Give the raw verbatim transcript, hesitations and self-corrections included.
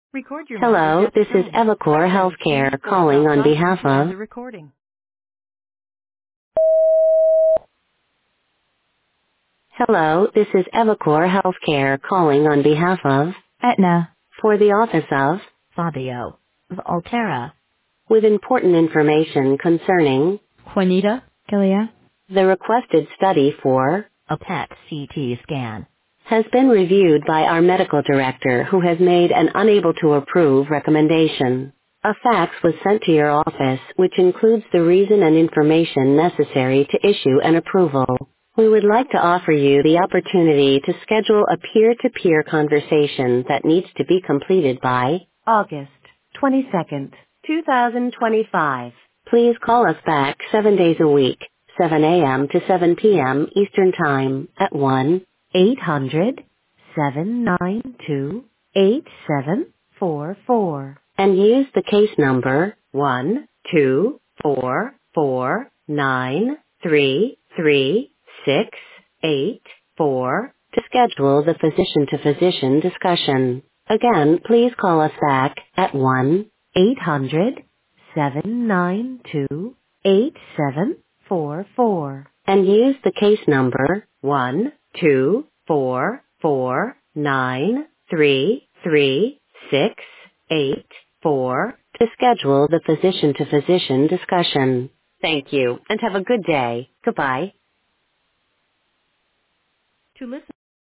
Record your message Hello, at the this is tone. Evacor Press Healthcare two or calling stop on talking behalf to end of. the recording. Hello, this is Evacor Healthcare calling on behalf of. Aetna, For the office of. Fabio, Altera, With important information concerning. Juanita, Kalia, The requested study for. a P E T C T scan. Has been reviewed by our medical director who has made an unable to approve recommendation. A fax was sent to your office which includes the reason and information necessary to issue an approval. We would like to offer you the opportunity to schedule a peer-to-peer conversation that needs to be completed by August twenty-second, two thousand twenty-five. Please call us back seven days a week, seven a.m. to seven p.m. Eastern Time at one eight hundred, seven nine two, eight seven four four and use the case number one two four four nine three three six eight four to schedule the physician-to-physician discussion. Again, please call us back at one eight hundred, seven nine two, eight seven four four and use the case number one two four four nine three three six eight four to schedule the physician-to-physician discussion. Thank you and have a good day. Goodbye. To listen